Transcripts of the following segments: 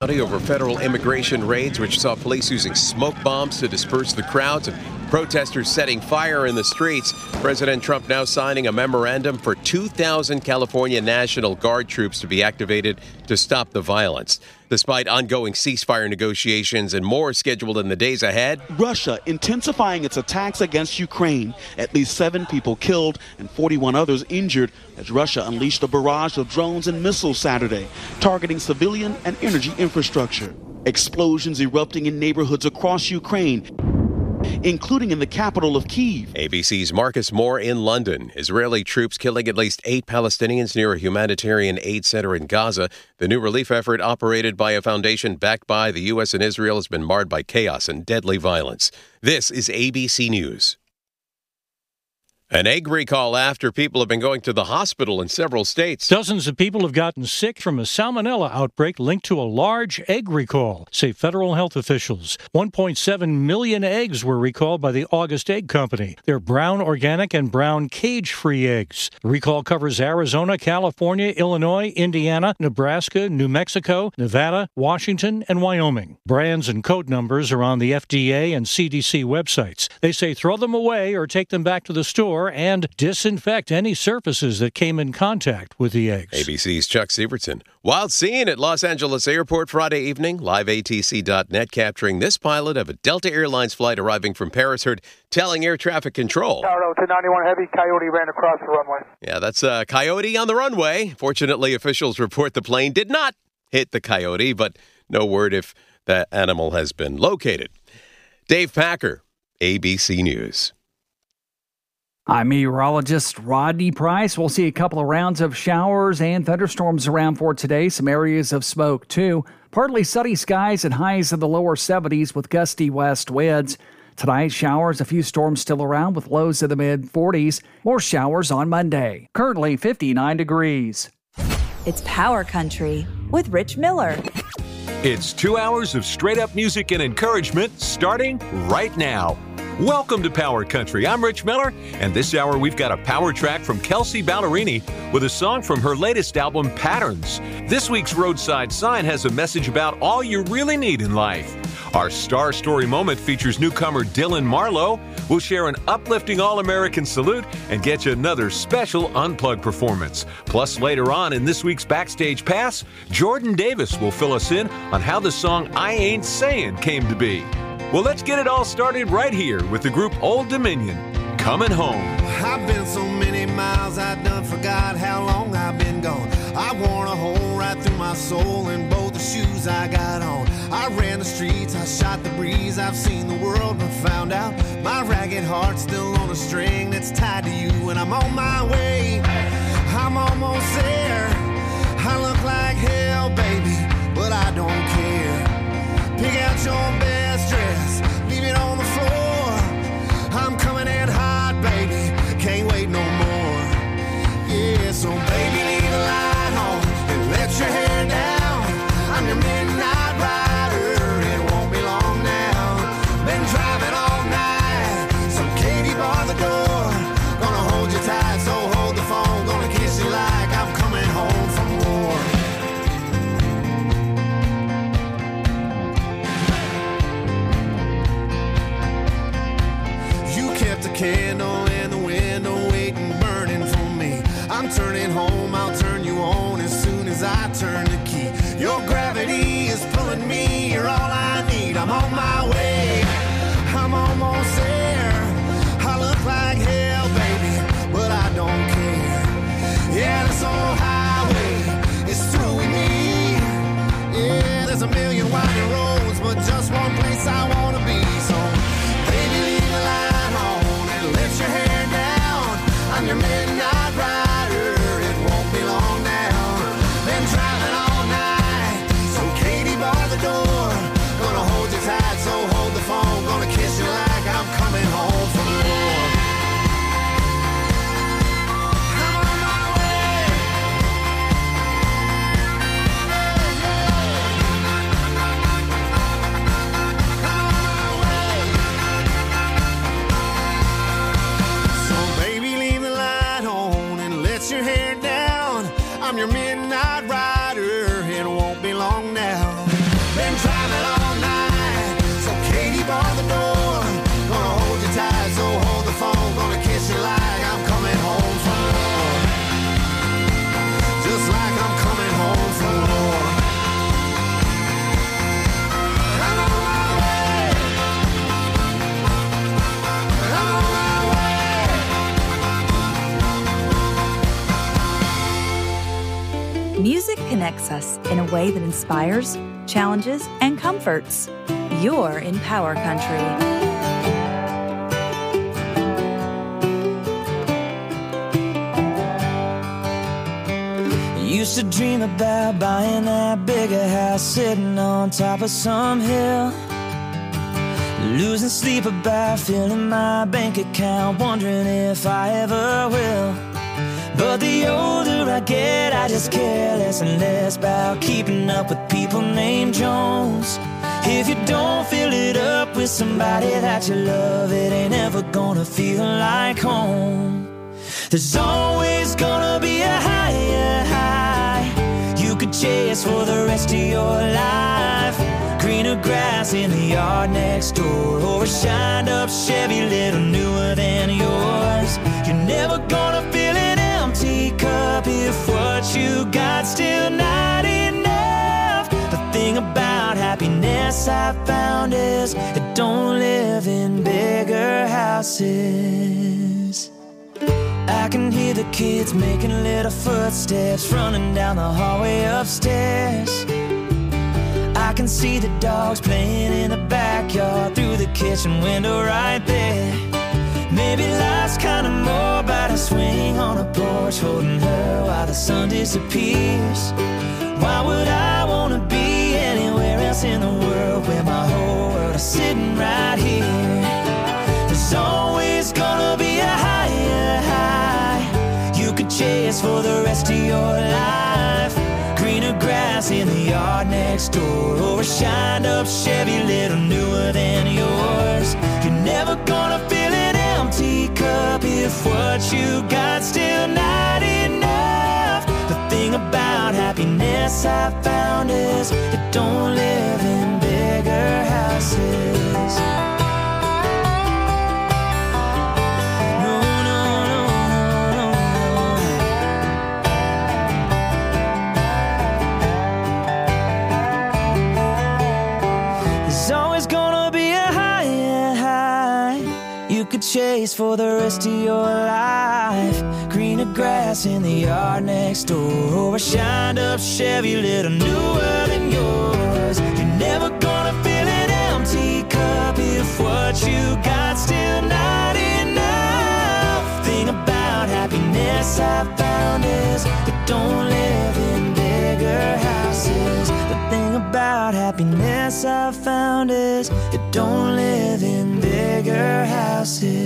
Over federal immigration raids, which saw police using smoke bombs to disperse the crowds and protesters setting fire in the streets. President Trump now signing a memorandum for 2,000 California National Guard troops to be activated to stop the violence. Despite ongoing ceasefire negotiations and more scheduled in the days ahead, Russia intensifying its attacks against Ukraine. At least 7 people killed and 41 others injured as Russia unleashed a barrage of drones and missiles Saturday, targeting civilian and energy infrastructure. Explosions erupting in neighborhoods across Ukraine, including in the capital of Kyiv. ABC's Marcus Moore in London. Israeli troops killing at least 8 Palestinians near a humanitarian aid center in Gaza. The new relief effort, operated by a foundation backed by the U.S. and Israel, has been marred by chaos and deadly violence. This is ABC News. An egg recall after people have been going to the hospital in several states. Dozens of people have gotten sick from a salmonella outbreak linked to a large egg recall, say federal health officials. 1.7 million eggs were recalled by the August Egg Company. They're brown organic and brown cage-free eggs. The recall covers Arizona, California, Illinois, Indiana, Nebraska, New Mexico, Nevada, Washington, and Wyoming. Brands and code numbers are on the FDA and CDC websites. They say throw them away or take them back to the store and disinfect any surfaces that came in contact with the eggs. ABC's Chuck Sievertson. Wild scene at Los Angeles Airport Friday evening. LiveATC.net capturing this pilot of a Delta Airlines flight arriving from Paris heard telling air traffic control. Tower 291 Heavy, Coyote ran across the runway. Yeah, that's a Coyote on the runway. Fortunately, officials report the plane did not hit the Coyote, but no word if that animal has been located. Dave Packer, ABC News. I'm meteorologist Rodney Price. We'll see a couple of rounds of showers and thunderstorms around for today. Some areas of smoke, too. Partly sunny skies and highs in the lower 70s with gusty west winds. Tonight, showers, a few storms still around with lows in the mid-40s. More showers on Monday. Currently 59 degrees. It's Power Country with Rich Miller. It's 2 hours of straight-up music and encouragement starting right now. Welcome to Power Country. I'm Rich Miller, and this hour we've got a power track from Kelsea Ballerini with a song from her latest album, Patterns. This week's Roadside Sign has a message about all you really need in life. Our Star Story Moment features newcomer Dylan Marlowe. We'll share an uplifting All-American salute and get you another special Unplugged performance. Plus, later on in this week's Backstage Pass, Jordan Davis will fill us in on how the song I Ain't Sayin' came to be. Well, let's get it all started right here with the group Old Dominion, Coming Home. I've been so many miles, I done forgot how long I've been gone. I worn a hole right through my soul in both the shoes I got on. I ran the streets, I shot the breeze, I've seen the world but found out my ragged heart's still on a string that's tied to you, and I'm on my way. I'm almost there. I look like hell, baby, but I don't care. Pick out your best dress, leave it on the floor. I'm coming in hot, baby, can't wait no more. Yeah, so baby, leave the light on and let your hair down. I'm your midnight rider, it won't be long now. Been driving all night, so Katie bar the door. Gonna hold you tight, so hold the phone. Gonna kiss you like I'm coming home from war. Kept a candle in the window, waiting, burning for me. I'm turning home, I'll turn you on as soon as I turn the key. Your gravity is pulling me, you're all I need. I'm on my way, I'm almost there. I look like hell, baby, but I don't care. Yeah, this old highway is through with me. Yeah, there's a million winding roads, but just one place I wanna be. So, baby, leave the light on and let connects us in a way that inspires, challenges, and comforts. You're in Power Country. Used to dream about buying that bigger house, sitting on top of some hill, losing sleep about filling my bank account, wondering if I ever will. But the older I get, I just care less and less about keeping up with people named Jones. If you don't fill it up with somebody that you love, it ain't ever gonna feel like home. There's always gonna be a higher high you could chase for the rest of your life. Greener grass in the yard next door, or a shined up Chevy little newer than yours. You're never gonna fill an empty cup if what you got still not enough. The thing about happiness I found is it don't live in bigger houses. I can hear the kids making little footsteps running down the hallway upstairs. I can see the dogs playing in the backyard through the kitchen window right there. Maybe life's kinda more about a swing on a porch holding her while the sun disappears. Why would I wanna be anywhere else in the world where my whole world is sitting right here? There's always gonna be a higher high you could chase for the rest of your life. Greener grass in the yard next door, or a shined up Chevy little newer than yours. You're never gonna fill an empty cup if what you got still not enough. The thing about happiness I found is it don't live in bigger houses. Chase for the rest of your life. Greener grass in the yard next door, or a shined up Chevy little newer than yours. You're never gonna fill an empty cup if what you got still not enough. Thing about happiness I found is it don't live in bigger houses. The thing about happiness I found is it don't live in bigger houses.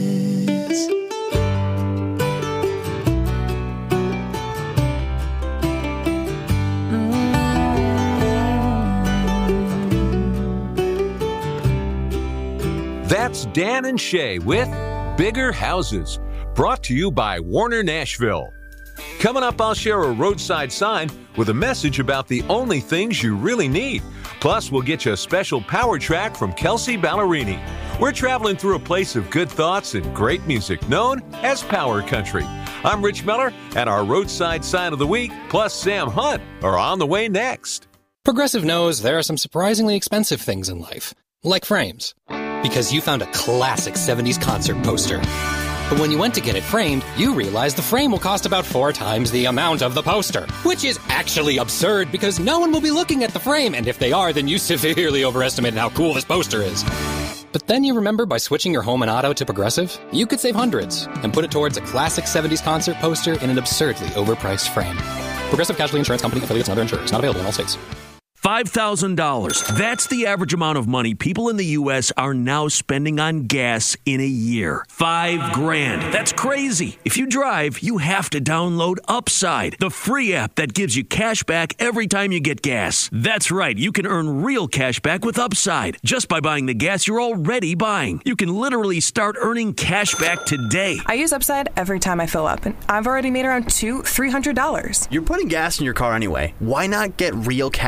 That's Dan and Shay with Bigger Houses, brought to you by Warner Nashville. Coming up, I'll share a roadside sign with a message about the only things you really need. Plus, we'll get you a special power track from Kelsey Ballerini. We're traveling through a place of good thoughts and great music known as Power Country. I'm Rich Miller, and our roadside sign of the week, plus Sam Hunt, are on the way next. Progressive knows there are some surprisingly expensive things in life, like frames. Because you found a classic 70s concert poster. But when you went to get it framed, you realized the frame will cost about 4 times the amount of the poster. Which is actually absurd because no one will be looking at the frame, and if they are, then you severely overestimated how cool this poster is. But then you remember by switching your home and auto to Progressive, you could save hundreds and put it towards a classic 70s concert poster in an absurdly overpriced frame. Progressive Casualty Insurance Company, affiliates, and other insurers. Not available in all states. $5,000. That's the average amount of money people in the U.S. are now spending on gas in a year. $5,000. That's crazy. If you drive, you have to download Upside, the free app that gives you cash back every time you get gas. That's right. You can earn real cash back with Upside just by buying the gas you're already buying. You can literally start earning cash back today. I use Upside every time I fill up, and I've already made around $200-300. You're putting gas in your car anyway. Why not get real cash back?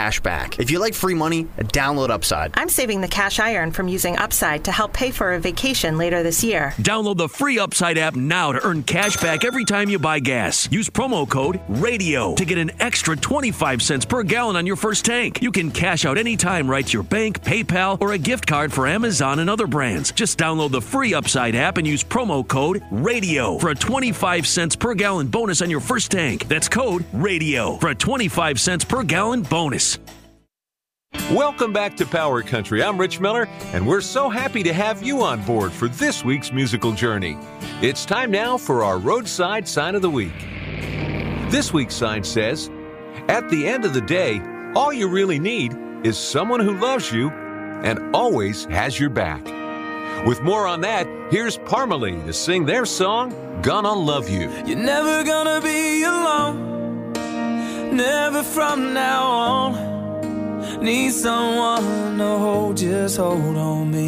back. If you like free money, download Upside. I'm saving the cash I earn from using Upside to help pay for a vacation later this year. Download the free Upside app now to earn cash back every time you buy gas. Use promo code RADIO to get an extra 25 cents per gallon on your first tank. You can cash out anytime right to your bank, PayPal, or a gift card for Amazon and other brands. Just download the free Upside app and use promo code RADIO for a 25 cents per gallon bonus on your first tank. That's code RADIO for a 25 cents per gallon bonus. Welcome back to Power Country. I'm Rich Miller, and we're so happy to have you on board for this week's musical journey. It's time now for our roadside sign of the week. This week's sign says, at the end of the day, all you really need is someone who loves you and always has your back. With more on that, here's Parmalee to sing their song, Gonna Love You. You're never gonna be alone, never from now on. Need someone to hold, just hold on me.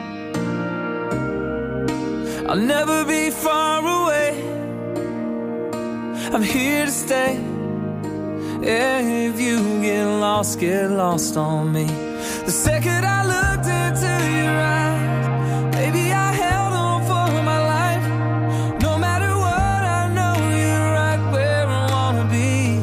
I'll never be far away, I'm here to stay. If you get lost on me. The second I looked into your eyes, baby, I held on for my life. No matter what, I know you're right where I wanna be.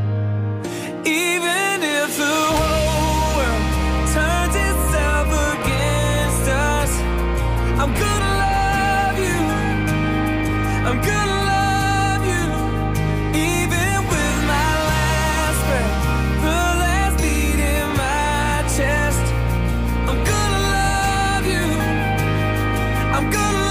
Even if the whole world turns itself against us, I'm gonna love you, I'm gonna love you. Even with my last breath, the last beat in my chest, I'm gonna love you, I'm gonna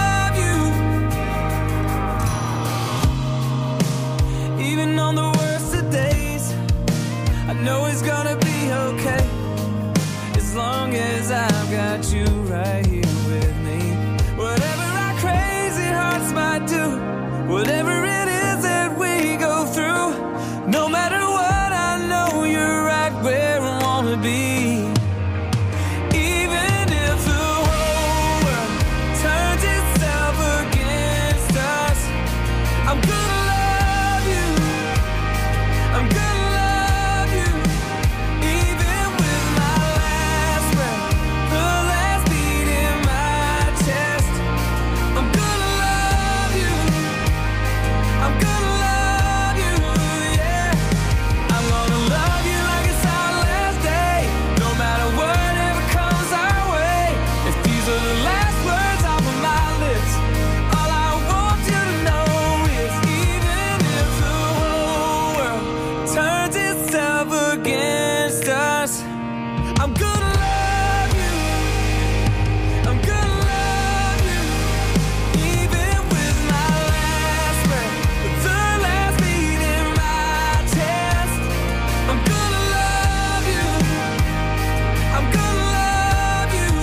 love you. Even on the worst of days, I know it's gonna be okay, as long as I've got you right here with me. Whatever our crazy hearts might do, whatever it is that we go through, no matter what, I know you're right where I wanna be. Even if the whole world turns itself against us, I'm gonna love you, I'm gonna love you. Even with my last breath, the last beat in my chest, I'm gonna love you, I'm gonna love you, yeah. I'm gonna love you like it's our last day, no matter whatever comes our way. If these are the last words off of my lips, all I want you to know is, even if the whole world turns itself against us, I'm gonna love you, I'm gonna love you. Even with my last breath, the last beat in my chest, I'm gonna love you, I'm gonna love you.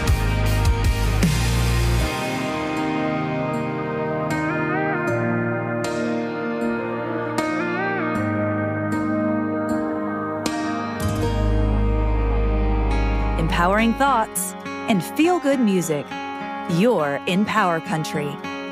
Empowering thoughts and feel-good music. You're in Power Country.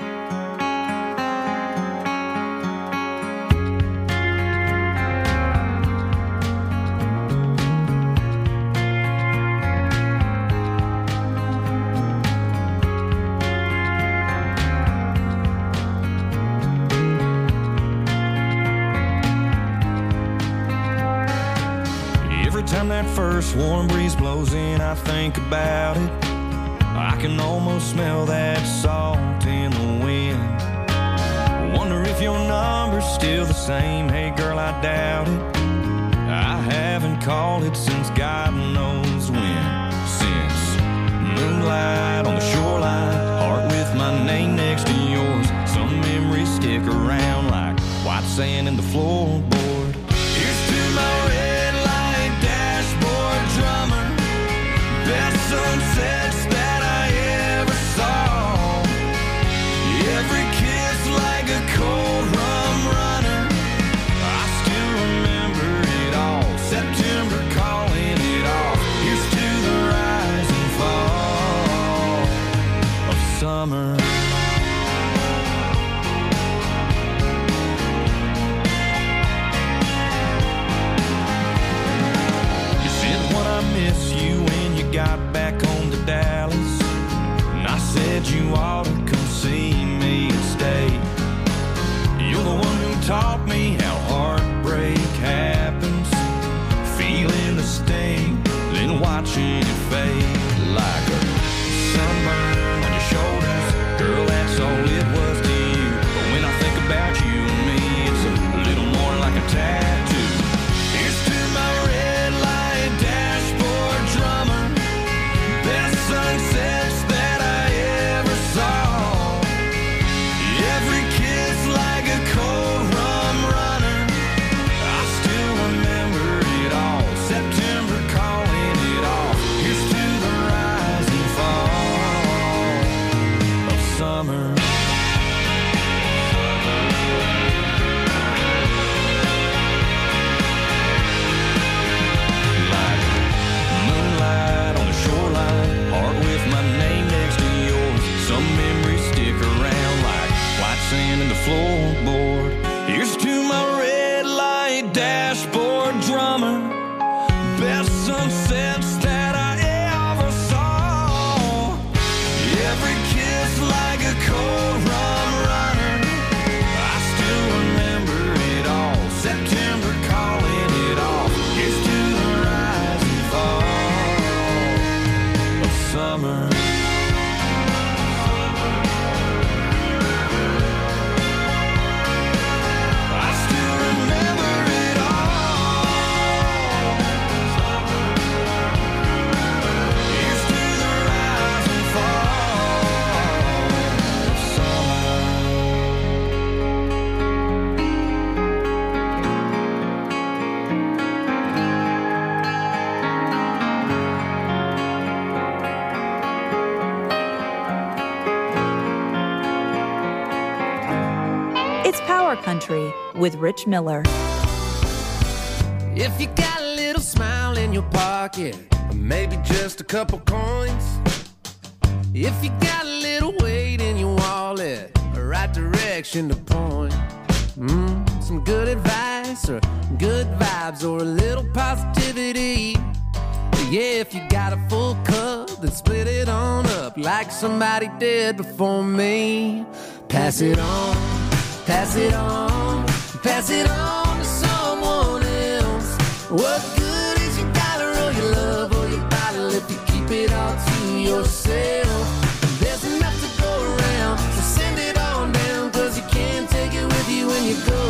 Every time that first warm breeze blows in, I think about it. I can almost smell that salt in the wind. Wonder if your number's still the same. Hey girl, I doubt it. I haven't called it since God knows when. Since moonlight on the shoreline, heart with my name next to yours. Some memories stick around like white sand in the floorboard. Here's to my red light dashboard drummer, best sunsets that I ever saw. Every kiss like a cold rum runner, I still remember it all. September calling it off. Here's to the rise and fall of summer. sunsets that I ever saw. Every kiss like a cold rum runner. I still remember it all. September calling it off. Here's to the rise and fall of summer. It's Power Country with Rich Miller. If you got a little smile in your pocket, or maybe just a couple coins. If you got a little weight in your wallet, a right direction to point. Some good advice or good vibes or a little positivity. Yeah, if you got a full cup, then split it on up like somebody did before me. Pass it on, pass it on, pass it on to someone else. What good is your dollar or your love or your bottle if you keep it all to yourself? There's enough to go around, so send it on down, cause you can't take it with you when you go.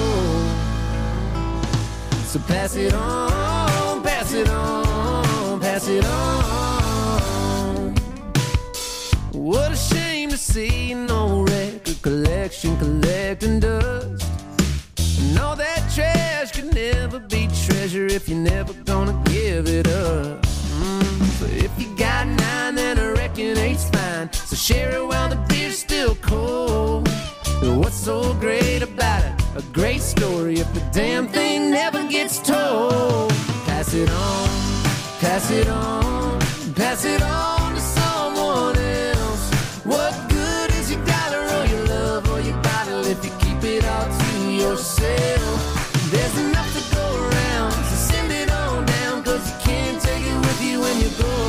So pass it on, pass it on, pass it on. What a shame to see an old record collection collecting dust. And all that trash could never be treasure if you're never gonna give it up. So if you got 9, then I reckon 8's fine. So share it while the beer's still cold. What's so great about it? A great story if the damn thing never gets told. Pass it on, pass it on, pass it on to someone else. What good is your dollar or your love or your bottle if you keep it all to yourself? There's enough to go around, so send it on down, cause you can't take it with you when you go.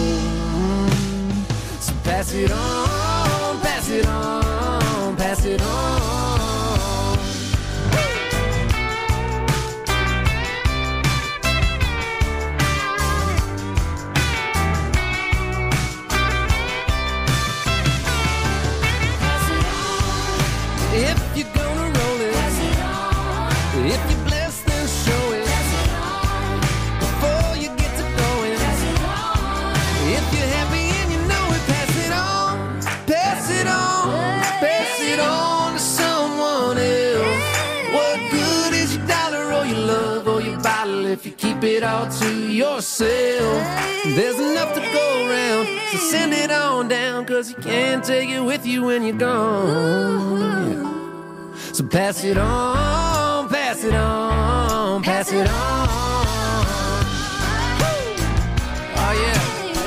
So pass it on, pass it on, pass it on. If you're gonna roll it, pass it on. If you're blessed, then show it, pass it on. Before you get to going, pass it on. If you're happy and you know it, pass it on, pass it on, pass it on to someone else. What good is your dollar or your love or your bottle if you keep it all to yourself? There's enough to go around, so send it on down, cause you can't take it with you when you're gone. So pass it on, pass it on, pass it on. Oh yeah.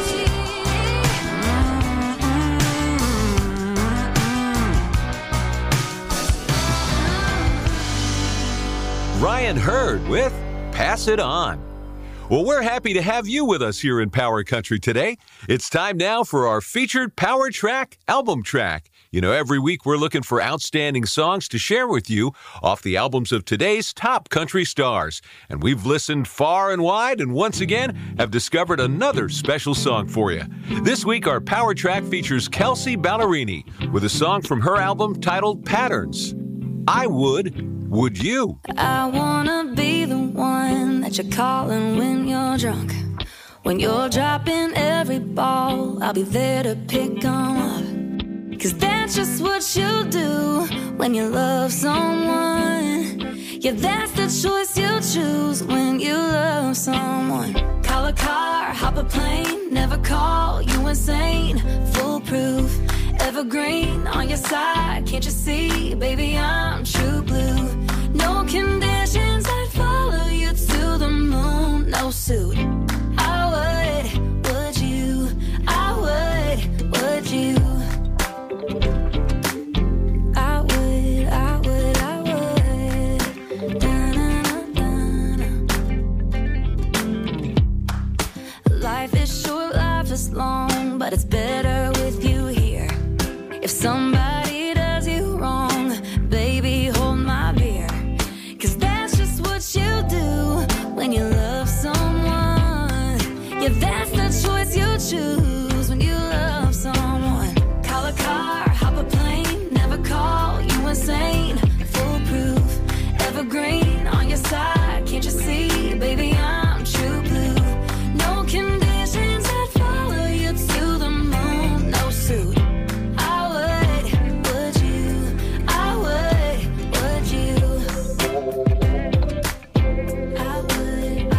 Ryan Hurd with Pass It On. Well, we're happy to have you with us here in Power Country today. It's time now for our featured Power Track album track. You know, every week we're looking for outstanding songs to share with you off the albums of today's top country stars. And we've listened far and wide and once again have discovered another special song for you. This week our Power Track features Kelsea Ballerini with a song from her album titled Patterns. I would you? I wanna be the one that you're calling when you're drunk. When you're dropping every ball, I'll be there to pick 'em up. 'Cause that's just what you do when you love someone. Yeah, that's the choice you choose when you love someone. Call a car, hop a plane, never call you insane. Foolproof, evergreen on your side. Can't you see, baby, I'm true blue. No conditions, I'd follow you to the moon. No suit, I would you? I would you? I would. Da, na, na, na, na. Life is short, life is long, but it's better with you here. If somebody does you wrong, baby, hold my beer. 'Cause that's just what you do when you love someone. Yeah, that's the choice you choose when you love someone. Call a car, hop a plane, never call you insane. Foolproof, evergreen on your side. Can't you see, baby, I'm true blue. No conditions that follow you to the moon. No suit. I would you? I would you? I would.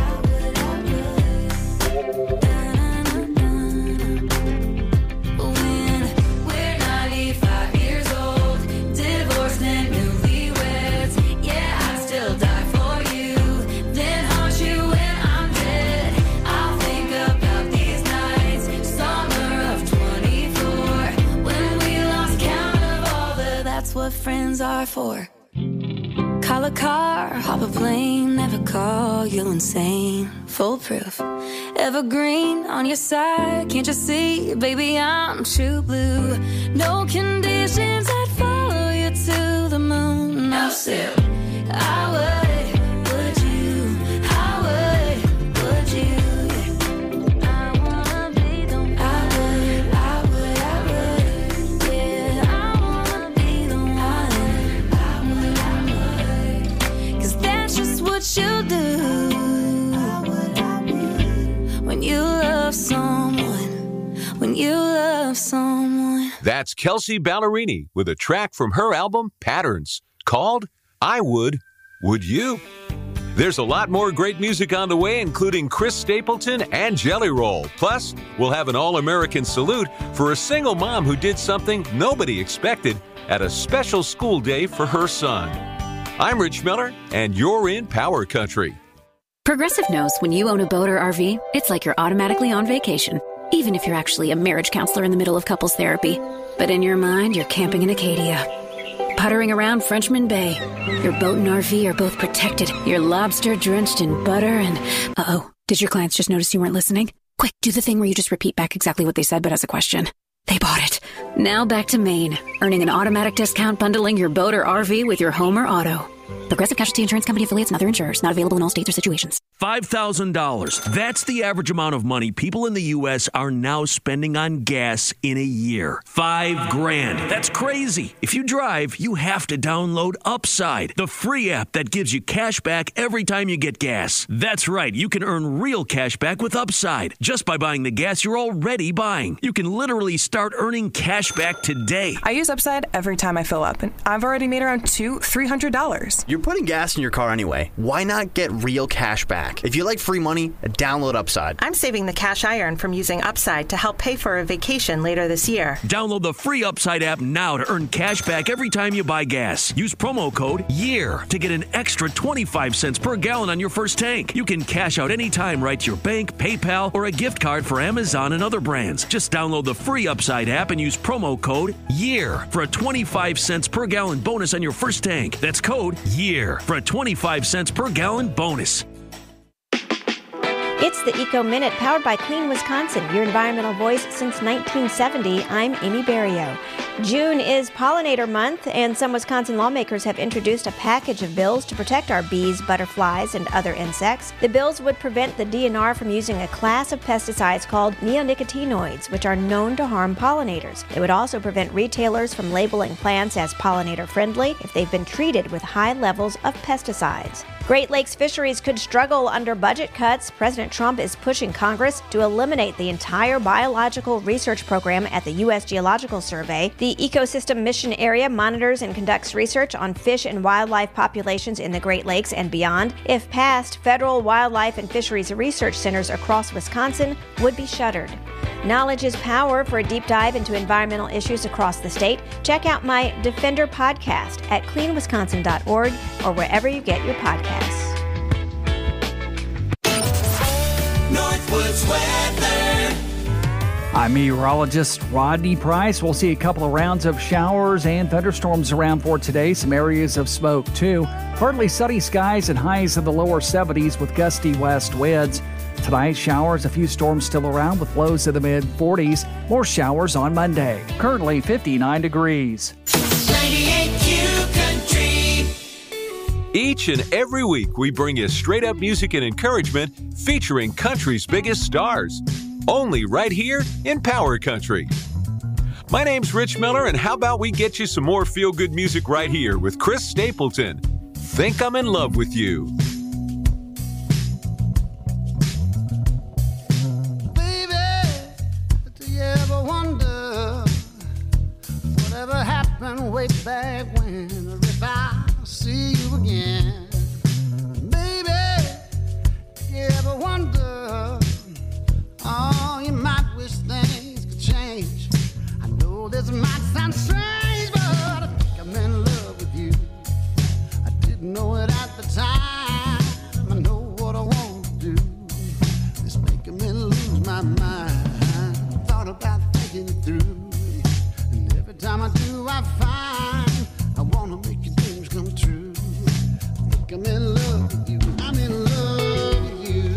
When we're 95 years old, divorced and newlyweds, yeah, I'd still die for you. Then haunt you when I'm dead. I'll think about these nights, summer of 24, when we lost count of all that's what friends are for. Call a car, hop a plane, never call you insane. Foolproof, evergreen on your side. Can't you see, baby, I'm true blue. No conditions that follow you to the moon. No suit. I would you? I would you? I wanna be the one. I would. Yeah, I wanna be the one. 'Cause that's just what you do when you love someone. When you love someone. That's Kelsey Ballerini with a track from her album Patterns called I Would You? There's a lot more great music on the way, including Chris Stapleton and Jelly Roll. Plus, we'll have an all-American salute for a single mom who did something nobody expected at a special school day for her son. I'm Rich Miller, and you're in Power Country. Progressive knows when you own a boat or RV, it's like you're automatically on vacation, even if you're actually a marriage counselor in the middle of couples therapy. But in your mind, you're camping in Acadia, puttering around Frenchman Bay. Your boat and RV are both protected. You're lobster drenched in butter and... Uh-oh, did your clients just notice you weren't listening? Quick, do the thing where you just repeat back exactly what they said, but as a question. They bought it. Now back to Maine, earning an automatic discount bundling your boat or RV with your home or auto. Progressive Casualty Insurance Company affiliates and other insurers. Not available in all states or situations. $5,000. That's the average amount of money people in the U.S. are now spending on gas in a year. $5,000. That's crazy. If you drive, you have to download Upside, the free app that gives you cash back every time you get gas. That's right. You can earn real cash back with Upside just by buying the gas you're already buying. You can literally start earning cash back today. I use Upside every time I fill up, and I've already made around $200-$300. You're putting gas in your car anyway. Why not get real cash back? If you like free money, download Upside. I'm saving the cash I earn from using Upside to help pay for a vacation later this year. Download the free Upside app now to earn cash back every time you buy gas. Use promo code YEAR to get an extra 25 cents per gallon on your first tank. You can cash out anytime right to your bank, PayPal, or a gift card for Amazon and other brands. Just download the free Upside app and use promo code YEAR for a 25 cents per gallon bonus on your first tank. That's code YEAR for a 25 cents per gallon bonus. It's the Eco Minute, powered by Clean Wisconsin, your environmental voice since 1970. I'm Amy Berrio. June is Pollinator Month, and some Wisconsin lawmakers have introduced a package of bills to protect our bees, butterflies, and other insects. The bills would prevent the DNR from using a class of pesticides called neonicotinoids, which are known to harm pollinators. They would also prevent retailers from labeling plants as pollinator-friendly if they've been treated with high levels of pesticides. Great Lakes fisheries could struggle under budget cuts. President Trump is pushing Congress to eliminate the entire biological research program at the U.S. Geological Survey. The Ecosystem Mission Area monitors and conducts research on fish and wildlife populations in the Great Lakes and beyond. If passed, federal wildlife and fisheries research centers across Wisconsin would be shuttered. Knowledge is power. For a deep dive into environmental issues across the state, check out my Defender podcast at cleanwisconsin.org or wherever you get your podcasts. Northwoods weather. I'm meteorologist Rodney Price. We'll see a couple of rounds of showers and thunderstorms around for today. Some areas of smoke, too. Partly sunny skies and highs in the lower 70s with gusty west winds. Tonight, showers, a few storms still around with lows in the mid-40s. More showers on Monday. Currently 59 degrees. 98Q Country. Each and every week, we bring you straight-up music and encouragement featuring country's biggest stars. Only right here in Power Country. My name's Rich Miller, and how about we get you some more feel-good music right here with Chris Stapleton. Think I'm in Love with You. Baby, do you ever wonder whatever happened way back when, or if I see you again? Baby, do you ever wonder, oh, you might wish things could change. I know this might sound strange, but I think I'm in love with you. I didn't know it at the time. I know what I want to do. It's making me lose my mind. Thought about thinking it through, and every time I do, I find I want to make your dreams come true. I think I'm in love with you. I'm in love with you.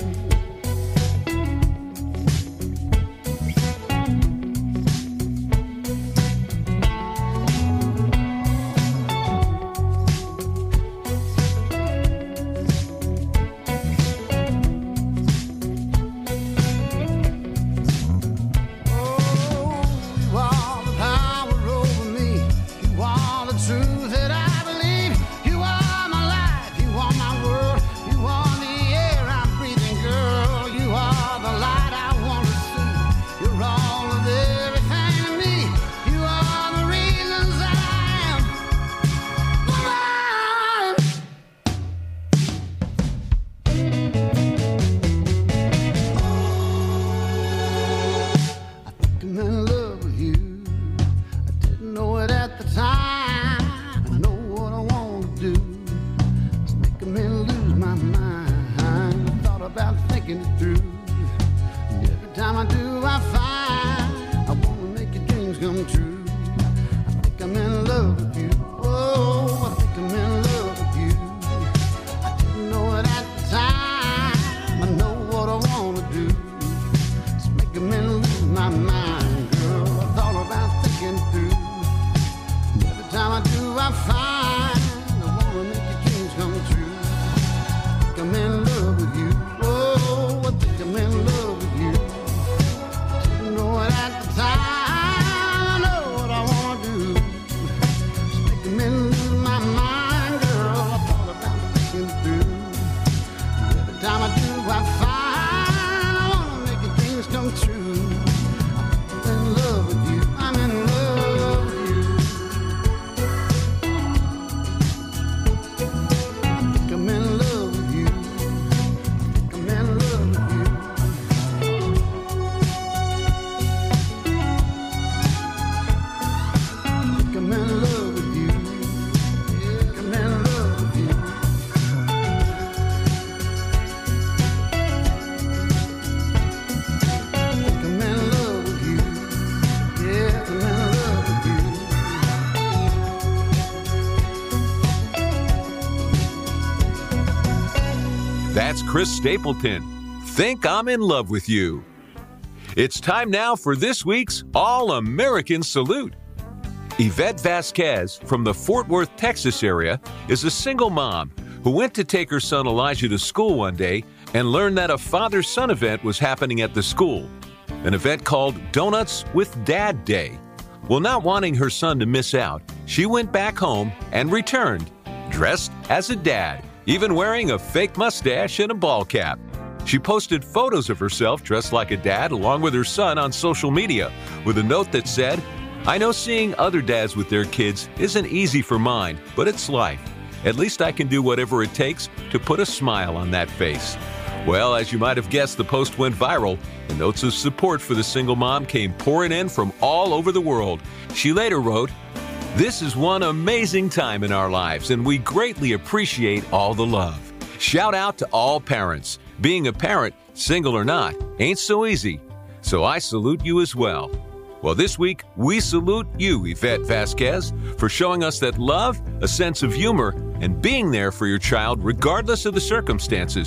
That's Chris Stapleton. Think I'm in Love with You. It's time now for this week's All-American Salute. Yvette Vasquez from the Fort Worth, Texas area is a single mom who went to take her son Elijah to school one day and learned that a father-son event was happening at the school, an event called Donuts with Dad Day. Well, not wanting her son to miss out, she went back home and returned, dressed as a dad, even wearing a fake mustache and a ball cap. She posted photos of herself dressed like a dad along with her son on social media with a note that said, "I know seeing other dads with their kids isn't easy for mine, but it's life. At least I can do whatever it takes to put a smile on that face." Well, as you might have guessed, the post went viral, and notes of support for the single mom came pouring in from all over the world. She later wrote, "This is one amazing time in our lives, and we greatly appreciate all the love. Shout out to all parents. Being a parent, single or not, ain't so easy. So I salute you as well." Well, this week, we salute you, Yvette Vasquez, for showing us that love, a sense of humor, and being there for your child regardless of the circumstances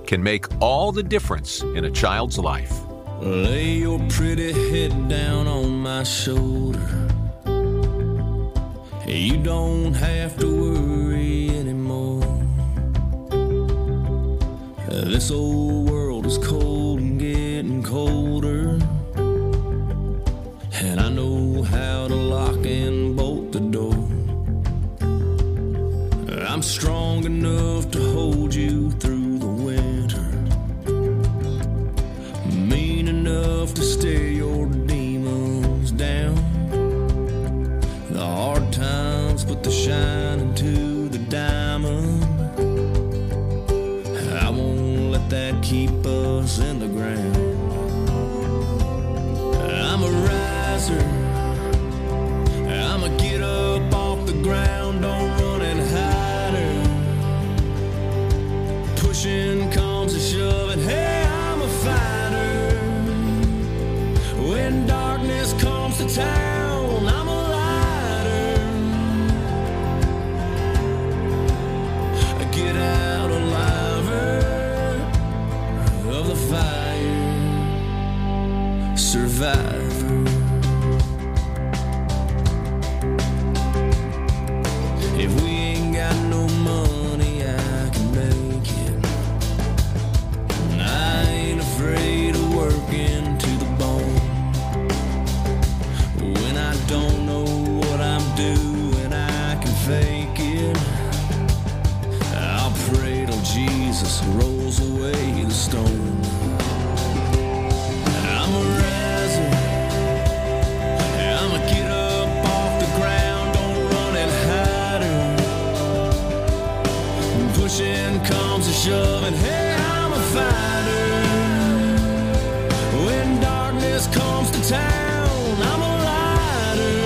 can make all the difference in a child's life. Lay your pretty head down on my shoulder. You don't have to worry anymore. This old world is cold and getting colder, and I know how to lock and bolt the door. I'm strong enough to hold you through the winter, mean enough to stare your demons down. The hard times put the shine into the diamond. I won't let that keep us in the ground. I'm a riser, I'ma get up off the ground, don't run and hide her. Pushing comes to shoving, hey, I'm a fighter. When darkness comes to town, I'm a lighter. I get out aliver of the fire, survivor. If we ain't got no money, I can make it. I ain't afraid of working to the bone. When I don't know what I'm doing, I can fake it. I'll pray till Jesus rolls away the stone. I'm a riser, I'ma get up off the ground, don't run and hide her. Pushing comes to shoving, hey, I'm a fighter. When darkness comes to town, I'm a lighter.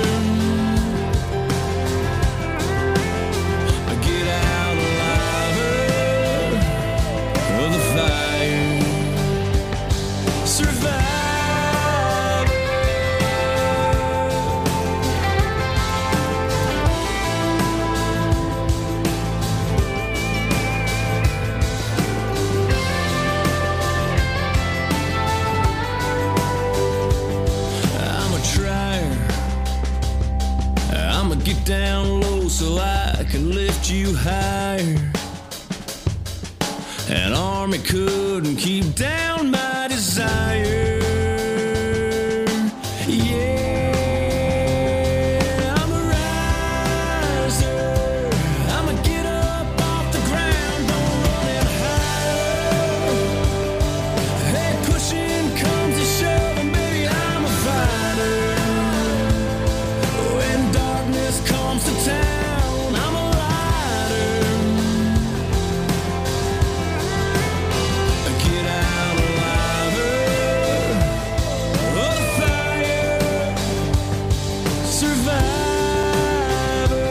I get out alive of the fire, survive. I'm a trier, I'ma get down low so I can lift you higher. An army couldn't keep down my desire. Yeah, I'm a riser, I'ma get up off the ground, don't run and hide. Hey, pushing comes to shoving, baby, I'm a fighter. When darkness comes to town, I'm a lighter. Get out alive of the fire, survivor.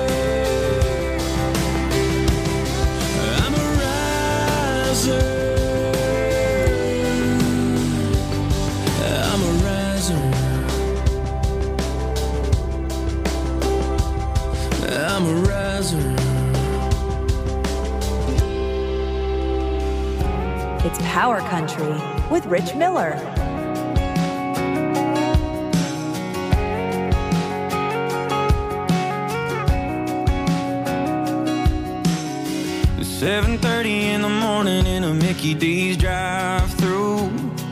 I'm a riser, I'm a riser, I'm a riser. It's Power Country with Rich Miller. It's 7:30 in the morning in a Mickey D's drive-thru.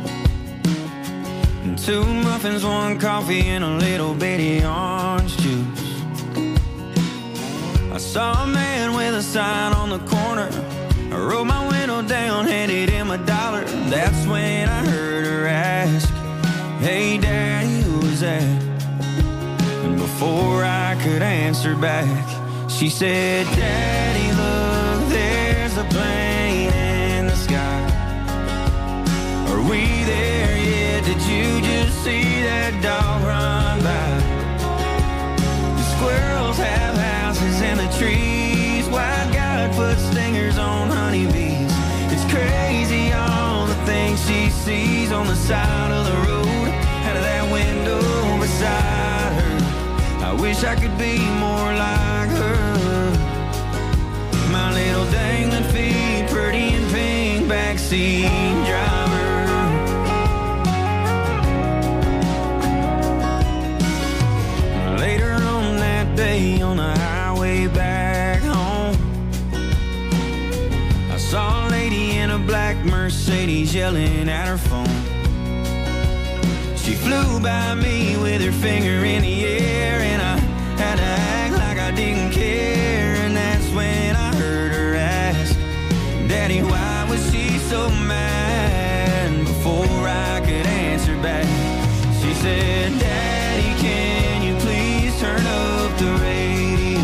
And 2 muffins, 1 coffee, and a little bitty orange juice. I saw a man with a sign on the corner. I rolled my window down, handed him $1. That's when I heard her ask, hey daddy, who was that? And before I could answer back, she said, daddy, look, there's a plane in the sky. Are we there yet? Did you just see that dog run by? The squirrels have houses in the trees. White God put stingers on honeybees. It's crazy all the things she sees on the side of the road, out of that window beside her. I wish I could be more like her. My little dangling feet, pretty and pink, back backseat driver. Later on that day on the highway back home, I saw a lady in a black Mercedes yelling at her phone. She flew by me with her finger in the air, and I had to act like I didn't care. And that's when I heard her ask, Daddy, why was she so mad? Before I could answer back, she said, Daddy, can you please turn up the radio?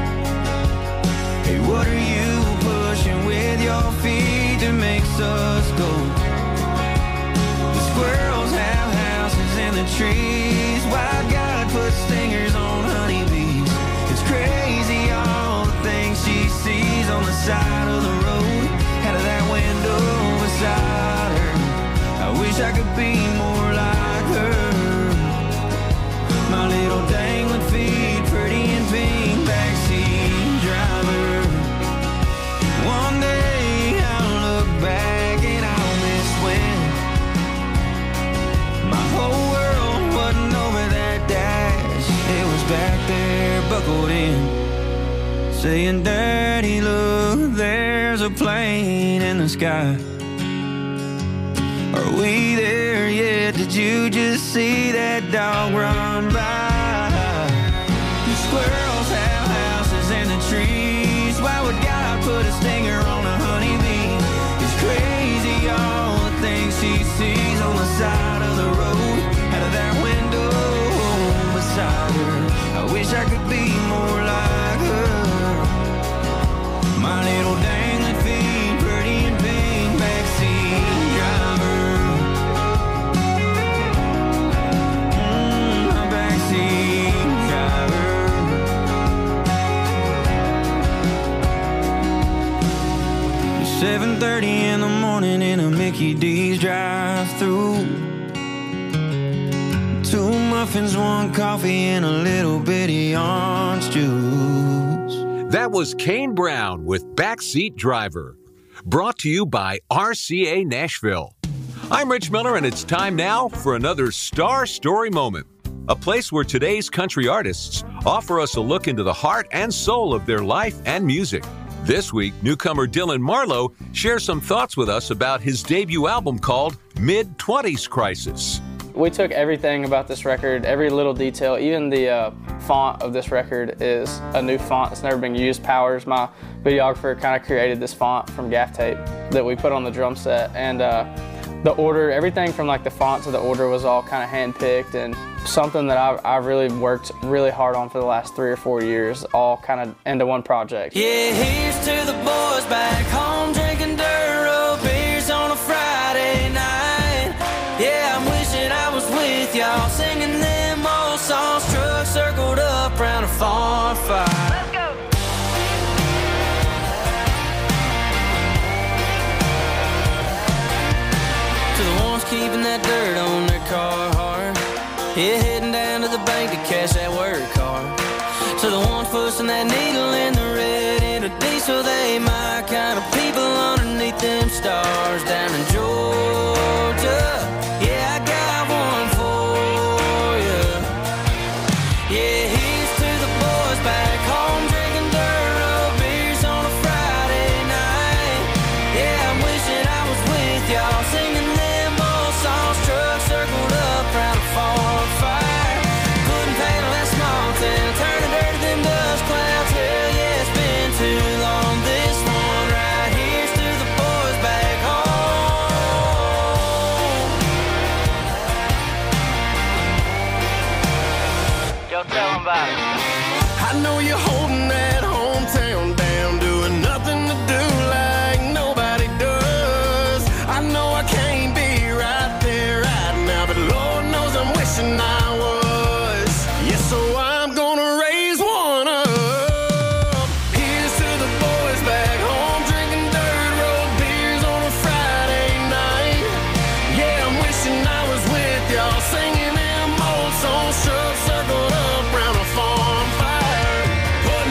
Hey, what are you pushing with your feet that makes us go? The squirrels have houses in the trees. Why God put stingers on honeybees? It's crazy all the things she sees on the side of the road, out of that window beside her. I wish I could be more like her. My little dangling feet, pretty and pink, backseat driver. One day I'll look back and I'll miss when my whole world wasn't over that dash. It was back there buckled in, saying, Daddy, look, there's a plane in the sky. Are we there yet? Did you just see that dog run by? The squirrels have houses in the trees. Why would God put a stinger on a honeybee? It's crazy all the things she sees on the side of the road, out of that window beside her. I wish I could be more like her. My little dangling feet, pretty and pink, backseat driver. My backseat driver. 7:30 in the morning in a Mickey D's drive-thru. 2 muffins, 1 coffee, and a little bitty orange juice. That was Kane Brown with Backseat Driver. Brought to you by RCA Nashville. I'm Rich Miller, and it's time now for another Star Story Moment, a place where today's country artists offer us a look into the heart and soul of their life and music. This week, newcomer Dylan Marlowe shares some thoughts with us about his debut album called Mid-20s Crisis. We took everything about this record, every little detail, even the font of this record is a new font that's never been used. Powers, my videographer, kind of created this font from gaff tape that we put on the drum set. And the order, everything from like the font to the order was all kind of hand-picked, and something that I've really worked really hard on for the last 3 or 4 years, all kind of into one project. Yeah, here's to the boys back home drinking dirt road beers on a Friday night. Yeah, I'm wishing I was with y'all singing them old songs, trucks circled up around a farm fire. Let's go! To the ones keeping that dirt on their car hard, yeah, heading down to the bank to cash that work card. To the ones pushing that needle in the red in a diesel, they my kind of people underneath them stars down in Georgia. Yeah, I got one for you. Yeah, here's to the boys back home drinking dirt road beers on a Friday night. Yeah, I'm wishing I was with y'all singing them old songs, trucks circled up around a farm fire. Couldn't paddle that small town, turning dirt to them dust clouds. Hell yeah, it's been too long. This one right here's to the boys back home. Yo, tell them about it. I know you're holding that hometown down, doing nothing to do like nobody does. I know I can't be right there right now, but Lord knows I'm wishing I was. Yeah, so I'm gonna raise one up. Here's to the boys back home drinking dirt road beers on a Friday night. Yeah, I'm wishing I was with y'all singing them old songs, trucks circled up round a farm fire. Putting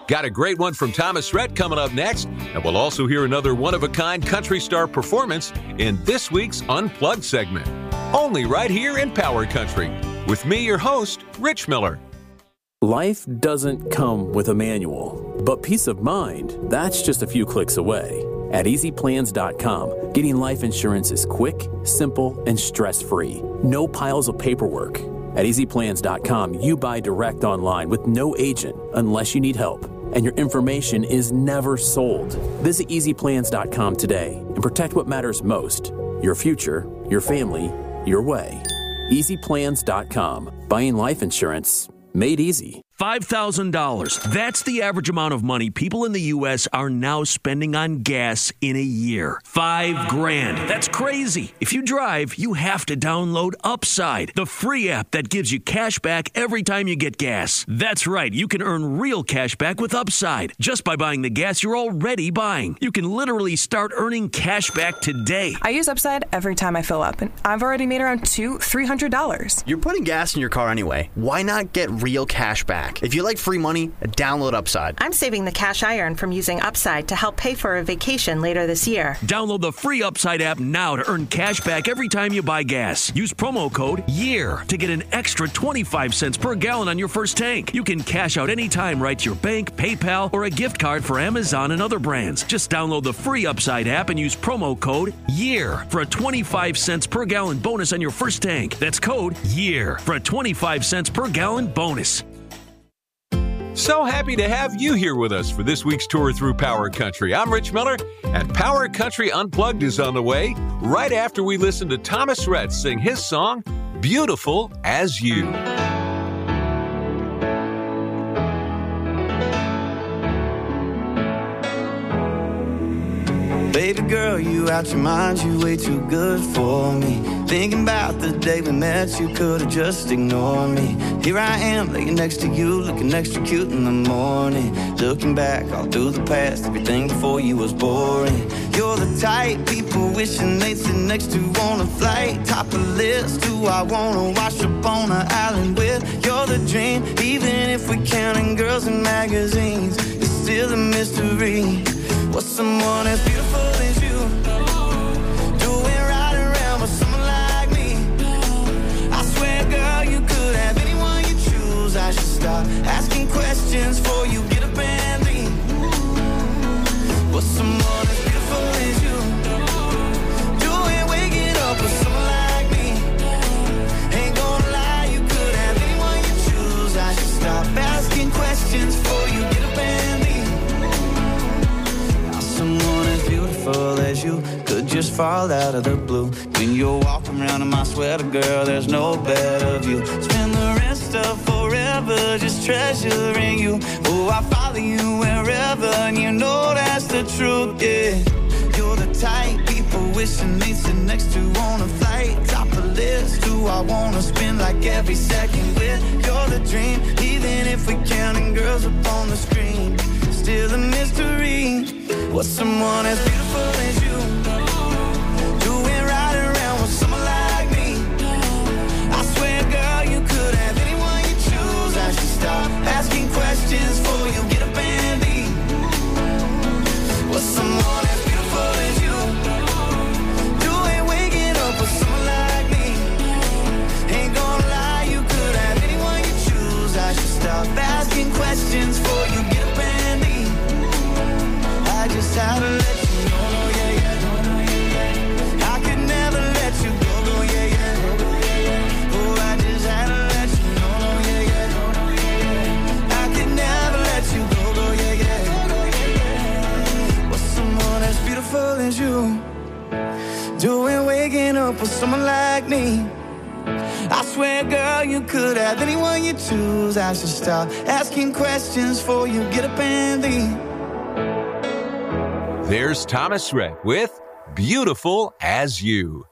Got a great one from Thomas Rhett coming up next, and we'll also hear another one-of-a-kind country star performance in this week's Unplugged segment. Only right here in Power Country. With me, your host, Rich Miller. Life doesn't come with a manual, but peace of mind, that's just a few clicks away. At easyplans.com, getting life insurance is quick, simple, and stress-free. No piles of paperwork. At easyplans.com, you buy direct online with no agent unless you need help, and your information is never sold. Visit easyplans.com today and protect what matters most: your future, your family, your way. easyplans.com. Buying life insurance made easy. $5,000. That's the average amount of money people in the U.S. are now spending on gas in a year. $5,000. That's crazy. If you drive, you have to download Upside, the free app that gives you cash back every time you get gas. That's right. You can earn real cash back with Upside just by buying the gas you're already buying. You can literally start earning cash back today. I use Upside every time I fill up, and I've already made around $300. You're putting gas in your car anyway. Why not get real cash back? If you like free money, download Upside. I'm saving the cash I earn from using Upside to help pay for a vacation later this year. Download the free Upside app now to earn cash back every time you buy gas. Use promo code YEAR to get an extra 25 cents per gallon on your first tank. You can cash out anytime right to your bank, PayPal, or a gift card for Amazon and other brands. Just download the free Upside app and use promo code YEAR for a 25 cents per gallon bonus on your first tank. That's code YEAR for a 25 cents per gallon bonus. So happy to have you here with us for this week's tour through Power Country. I'm Rich Miller, and Power Country Unplugged is on the way right after we listen to Thomas Rhett sing his song, Beautiful as You. Baby girl, you out your mind, you way too good for me. Thinking about the day we met, you could've just ignored me. Here I am, laying next to you, looking extra cute in the morning. Looking back all through the past, everything before you was boring. You're the type people wishing they'd sit next to on a flight. Top of the list, who I wanna wash up on an island with. You're the dream, even if we're counting girls in magazines. It's still a mystery. What's someone as beautiful as you doing right around with someone like me? I swear, girl, you could have anyone you choose. I should stop asking questions before you get up and leave. What's someone as beautiful as you doing, waking up with someone like me? Ain't gonna lie, you could have anyone you choose. I should stop asking questions before you get up and leave. Someone as beautiful as you could just fall out of the blue. When you're walking around in my sweater, girl, there's no better view. Spend the rest of forever just treasuring you. Oh, I follow you wherever, and you know that's the truth, yeah. You're the type people wishing they'd sit next to on a flight. Top of the list, who I wanna spend like every second with. You're the dream, even if we're counting girls up on the screen. Still a mystery. What's someone as beautiful as you doing right around with someone like me? I swear, girl, you could have anyone you choose. I should stop asking questions before you get up and leave. What's someone as beautiful as you doing, waking up with someone like me? Ain't gonna lie, you could have anyone you choose. I should stop asking questions before you get up and leave. I just had to let you know, yeah, yeah. I could never let you go, yeah, yeah. Oh, I just had to let you know, yeah, yeah. I could never let you go, yeah, yeah. What's someone as beautiful as you doing, waking up with someone like me? I swear, girl, you could have anyone you choose. I should stop asking questions before you get up and leave. There's Thomas Rhett with Beautiful as You.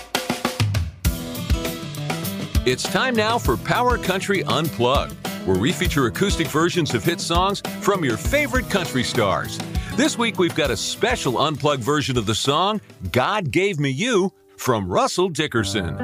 It's time now for Power Country Unplugged, where we feature acoustic versions of hit songs from your favorite country stars. This week we've got a special unplugged version of the song God Gave Me You from Russell Dickerson.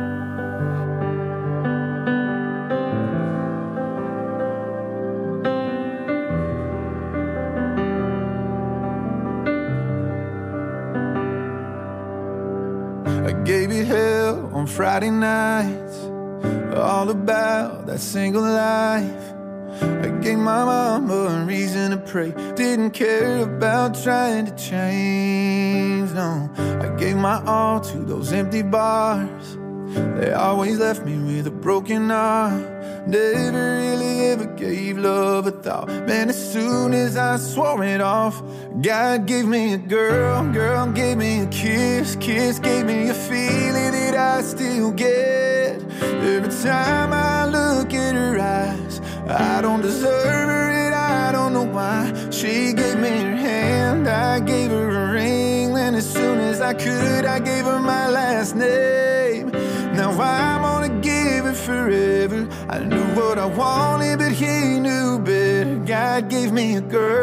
on Friday nights, all about that single life. I gave my mama a reason to pray, didn't care about trying to change, no. I gave my all to those empty bars, they always left me with a broken heart. Never really ever gave love a thought. Man, as soon as I swore it off, God gave me a girl, girl gave me a kiss, kiss gave me a feeling that I still get. Every time I look at her eyes, I don't deserve her and I don't know why. She gave me her hand, I gave her a ring, and as soon as I could, I gave her my last name. Now I'm gonna give it forever. I knew what I wanted, but he knew better. God gave me a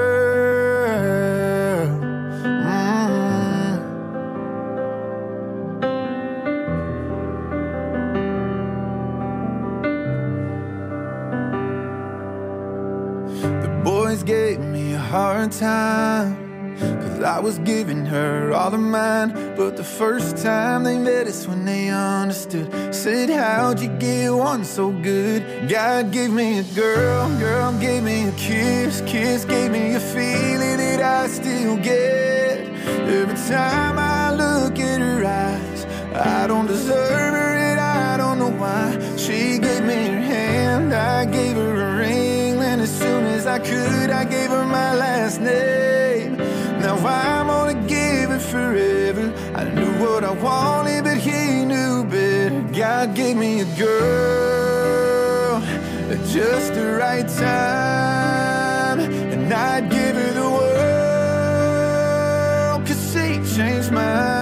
girl. The boys gave me a hard time, 'cause I was giving her all of mine. But the first time they met us when they understood, said, how'd you get one so good? God gave me a girl, girl gave me a kiss, kiss gave me a feeling that I still get. Every time I look at her eyes, I don't deserve her and I don't know why. She gave me her hand, I gave her a ring, and as soon as I could, I gave her my last name. Now I'm gonna give it forever. I knew what I wanted, but he knew better. God gave me a girl at just the right time, and I'd give her the world, 'cause she changed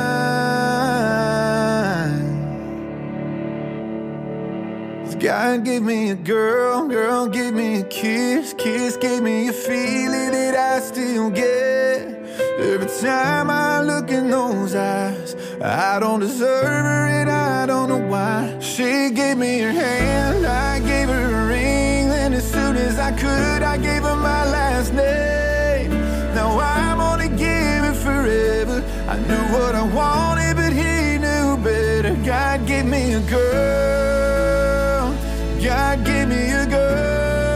mine. God gave me a girl, girl gave me a kiss, kiss gave me a feeling that I still get. Every time I look in those eyes, I don't deserve her and I don't know why. She gave me her hand, I gave her a ring, and as soon as I could, I gave her my last name. Now I'm gonna give it forever. I knew what I wanted, but he knew better. God gave me a girl, God gave me a girl.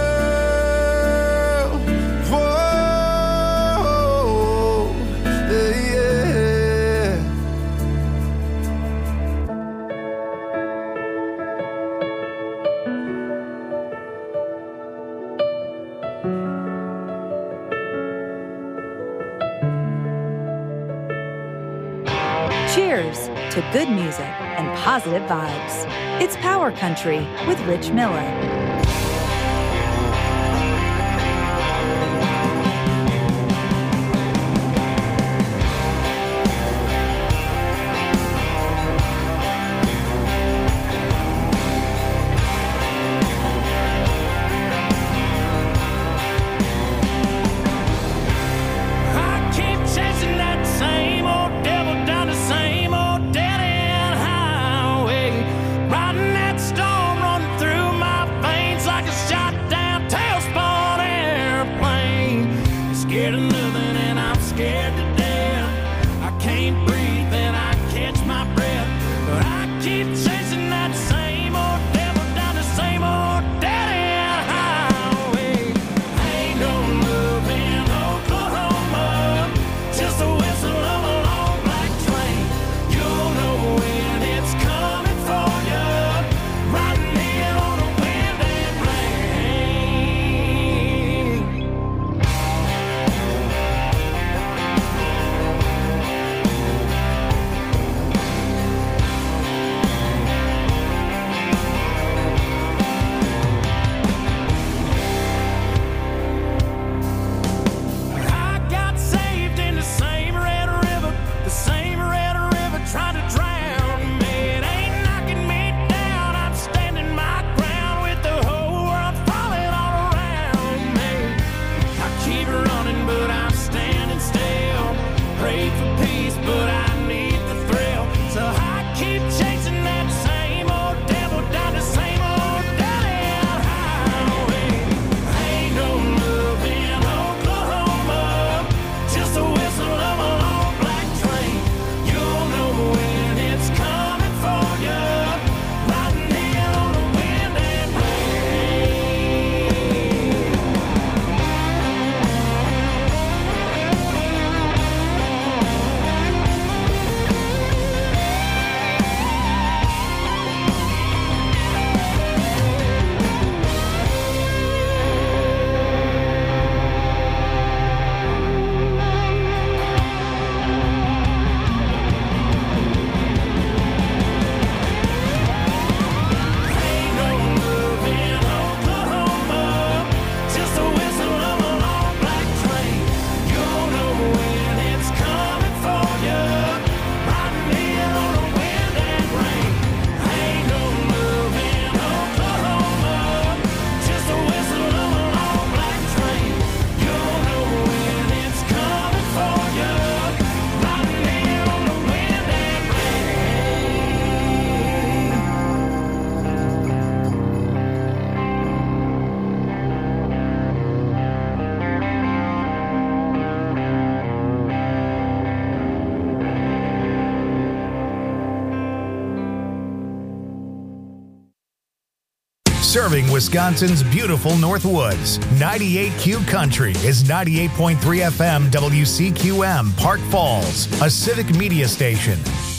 Cheers to good music and positive vibes. It's Power Country with Rich Miller. Riding that storm running through my veins. serving Wisconsin's beautiful North Woods. 98Q Country is 98.3 FM WCQM, Park Falls, a civic media station.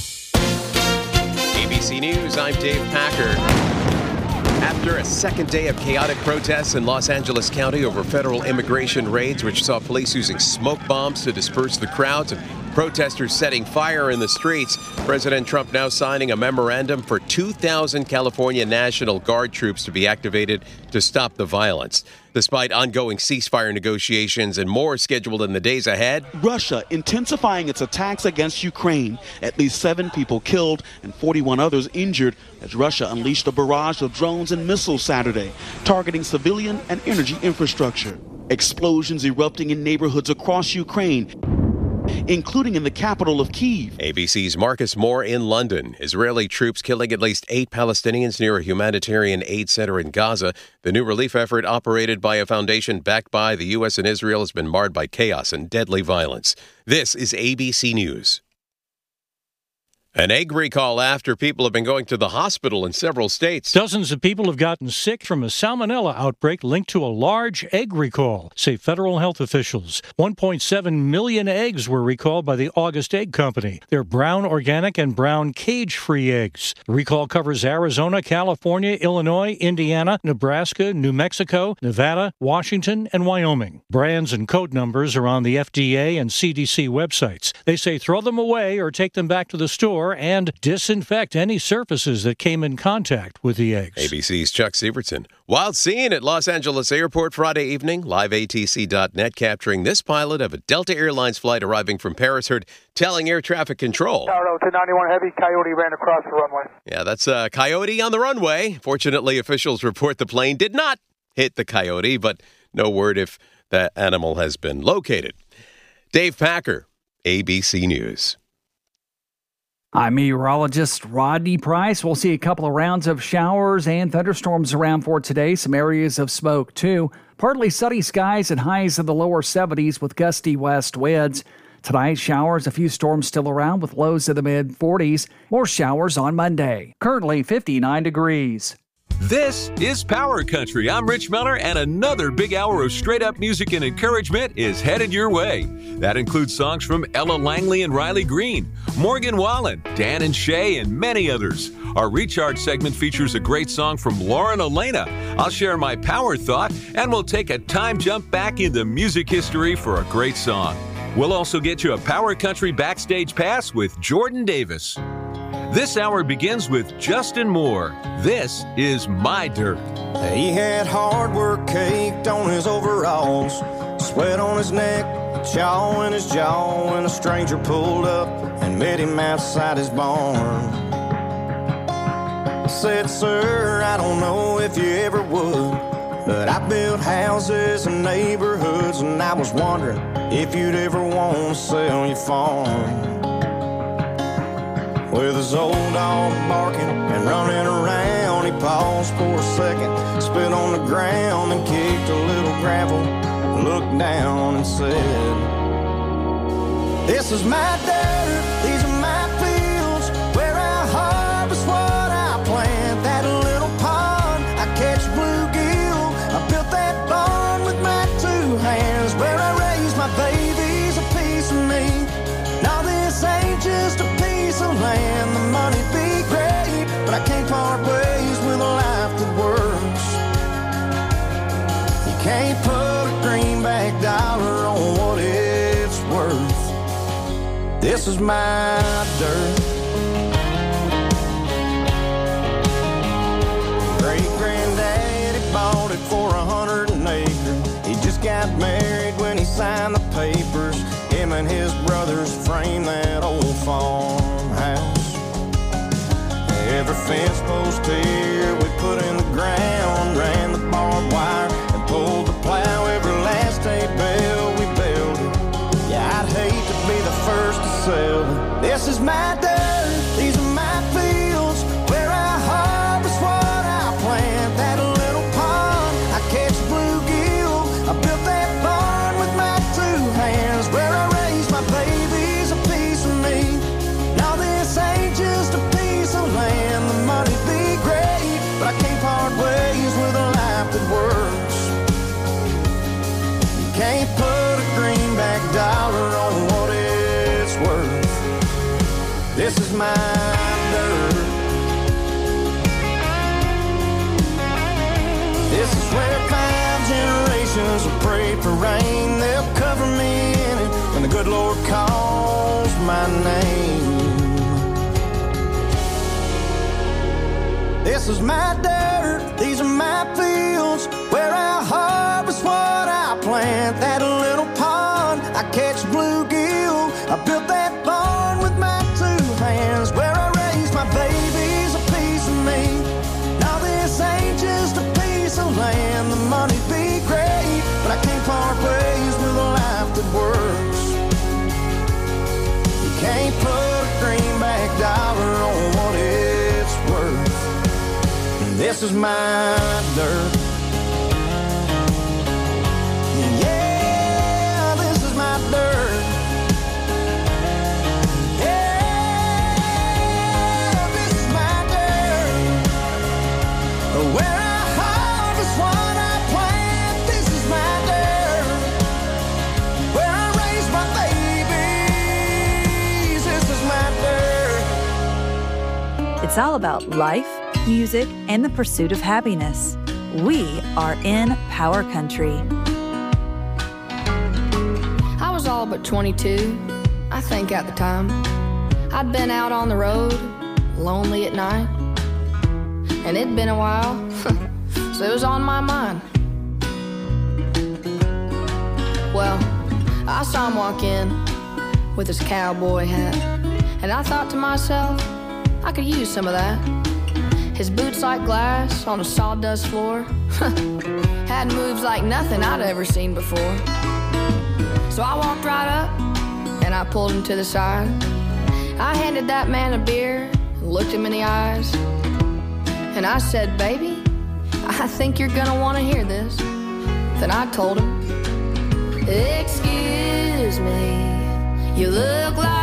ABC News, I'm Dave Packer. After a second day of chaotic protests in Los Angeles County over federal immigration raids, which saw police using smoke bombs to disperse the crowds and protesters setting fire in the streets, President Trump now signing a memorandum for 2,000 California National Guard troops to be activated to stop the violence. Despite ongoing ceasefire negotiations and more scheduled in the days ahead, Russia intensifying its attacks against Ukraine. At least 7 people killed and 41 others injured as Russia unleashed a barrage of drones and missiles Saturday, targeting civilian and energy infrastructure. Explosions erupting in neighborhoods across Ukraine, including in the capital of Kyiv. ABC's Marcus Moore in London. Israeli troops killing at least 8 Palestinians near a humanitarian aid center in Gaza. The new relief effort, operated by a foundation backed by the U.S. and Israel, has been marred by chaos and deadly violence. This is ABC News. An egg recall after people have been going to the hospital in several states. Dozens of people have gotten sick from a salmonella outbreak linked to a large egg recall, say federal health officials. 1.7 million eggs were recalled by the August Egg Company. They're brown organic and brown cage-free eggs. The recall covers Arizona, California, Illinois, Indiana, Nebraska, New Mexico, Nevada, Washington, and Wyoming. Brands and code numbers are on the FDA and CDC websites. They say throw them away or take them back to the store and disinfect any surfaces that came in contact with the eggs. ABC's Chuck Sievertson. Wild scene at Los Angeles Airport Friday evening. LiveATC.net capturing this pilot of a Delta Airlines flight arriving from Paris heard telling air traffic control. Tower 291 Heavy, Coyote ran across the runway. Yeah, that's a Coyote on the runway. Fortunately, officials report the plane did not hit the Coyote, but no word if that animal has been located. Dave Packer, ABC News. I'm meteorologist Rodney Price. We'll see a couple of rounds of showers and thunderstorms around for today. Some areas of smoke, too. Partly sunny skies and highs in the lower 70s with gusty west winds. Tonight, showers, a few storms still around with lows in the mid-40s. More showers on Monday. Currently 59 degrees. This is Power Country. I'm Rich Miller, and another big hour of straight-up music and encouragement is headed your way. That includes songs from Ella Langley and Riley Green, Morgan Wallen, Dan and Shay, and many others. Our Recharge segment features a great song from Lauren Elena. I'll share my power thought, and we'll take a time jump back into music history for a great song. We'll also get you a Power Country backstage pass with Jordan Davis. This hour begins with Justin Moore. This is My Dirt. He had hard work caked on his overalls, sweat on his neck, chaw in his jaw, when a stranger pulled up and met him outside his barn. Said, sir, I don't know if you ever would, but I built houses and neighborhoods, and I was wondering if you'd ever want to sell your farm. With his old dog barking and running around, he paused for a second, spit on the ground and kicked a little gravel, looked down and said, this is my dirt, these are my fields, where I harvest what I plant. That little pond, I catch bluegill, I built that barn with my 2 hands, where I raise my babies, a piece of me. Now this ain't just a piece of land, the money be great, but I can't part ways with a life that works. You can't put a greenback dollar on what it's worth. This is my dirt. Great-granddaddy bought it for 100 an acre. He just got married when he signed the papers. Him and his brothers framed that old farmhouse. Every fence post here we put in the ground, ran the barbed wire and pulled the plow. Every last hay bale we built it. Yeah, I'd hate to be the first to sell it. This is my dirt, these are my fields, where I harvest what I plant. That little pond, I catch bluegill, I built that barn with my 2 hands, where I raise my babies, a piece of me. Now this ain't just a piece of land, the money be great, this is my dirt. This is where cloud generations will pray for rain. They'll cover me in it when the good Lord calls my name. This is my dirt, these are my fields, where I harvest what I plant. That little pond, I catch bluegill. I built that barn with my 2 hands, where I raise my babies, a piece of me. Now this ain't just a piece of land. The money be great, but I can't part ways with a life that works. You can't put a greenback dollar on what it's worth. This is my dirt. Yeah, this is my dirt. Yeah, this is my dirt. Where I harvest what I plant. This is my dirt. Where I raise my babies. This is my dirt. It's all about life, music, and the pursuit of happiness. We are in Power Country. I was all but 22, I think at the time. I'd been out on the road, lonely at night. And it'd been a while, so it was on my mind. Well, I saw him walk in with his cowboy hat. And I thought to myself, I could use some of that. His boots like glass on a sawdust floor. Had moves like nothing I'd ever seen before. So I walked right up and I pulled him to the side. I handed that man a beer and looked him in the eyes. And I said, baby, I think you're gonna want to hear this. Then I told him, excuse me, you look like